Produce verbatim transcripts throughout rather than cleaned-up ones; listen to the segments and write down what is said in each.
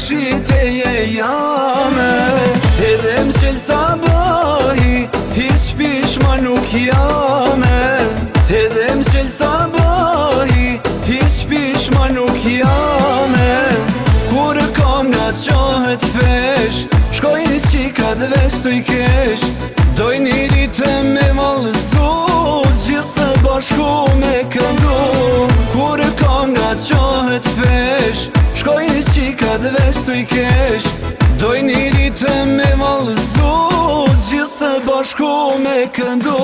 shiteje jame. Edhe m'qel sabahi, hiç pishman nuk jame. Edhe m'qel sabahi, hiç pishman nuk jame. Kur konga qohet pesh, shkojnë qikat vesh t'u i kesh. Doj një rite me valëzu, gjithë së bashku me këndu. Kur konga qohet pesh, shkojnë qikat vesh t'u i kesh. Doj një rite me valëzu, gjithë së bashku me këndu.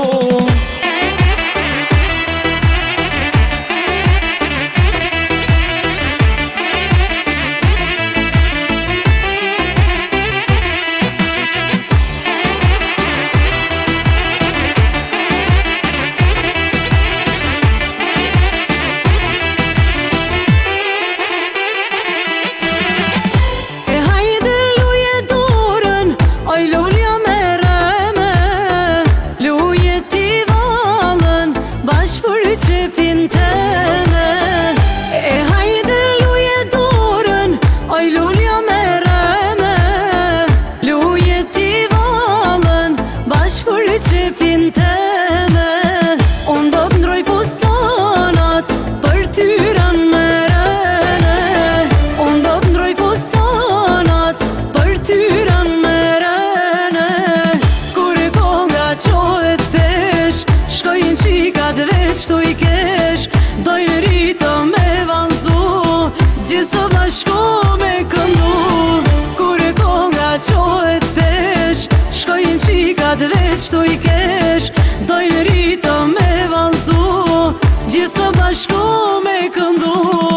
Qtu i kesh, dojnë rita me vanzu, gjithë bashku me këndu. Kur e konga qohet pesh, shkojnë qikat veç tu i kesh. Dojnë rita me vanzu, gjithë bashku me këndu.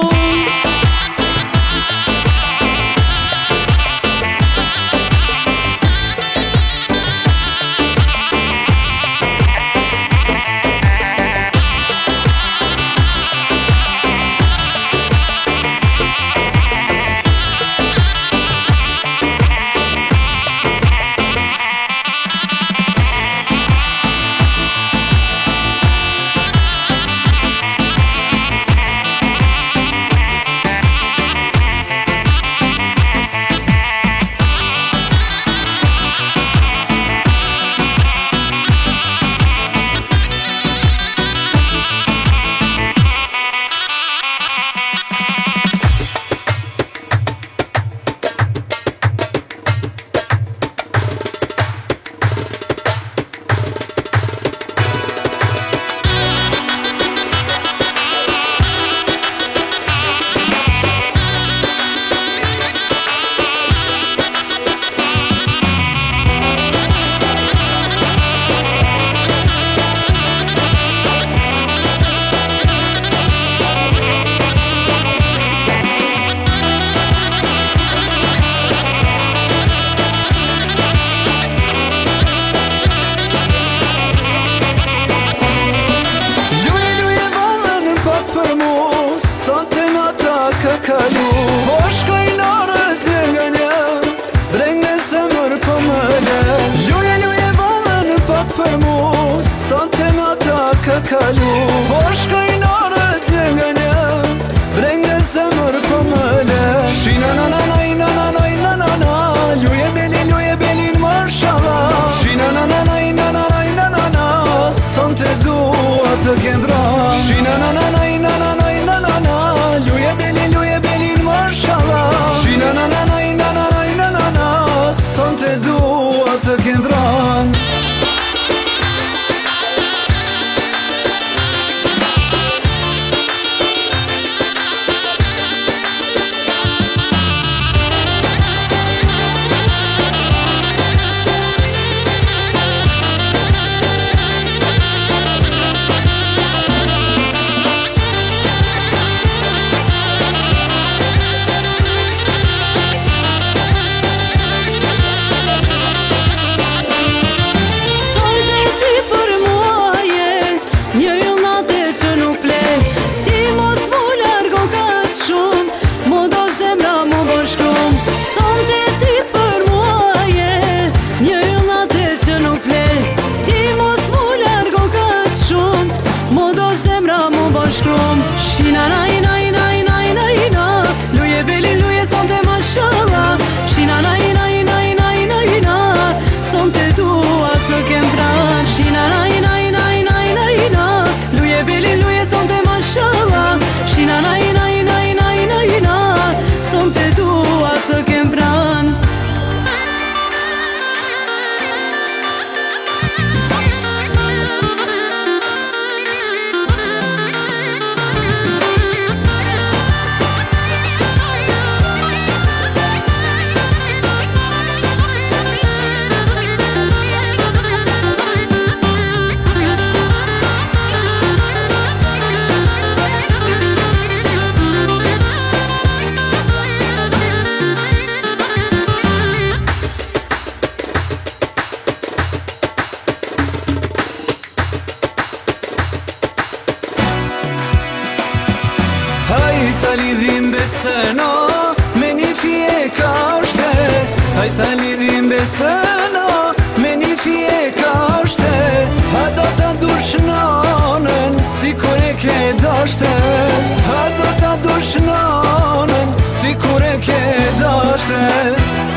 Kalu, po shkojnë orët dhe nga një, brengë se mërë po më le. Luje, luje valën pak për mu, sante nata ka kalu. Po shkojnë orët dhe nga një, brengë se mërë po më le. Shina na na na na na na na na na, luje beli, luje beli në marshala. Shina na na na na na na na na, sante dua të kembra. Shina na na na na na na na na, luje beli, luje beli në marshala. Shina na na na na na na na na, sante dua të kembran. Shina na na na na na na, luje beli luje sante mashallah. ke dashte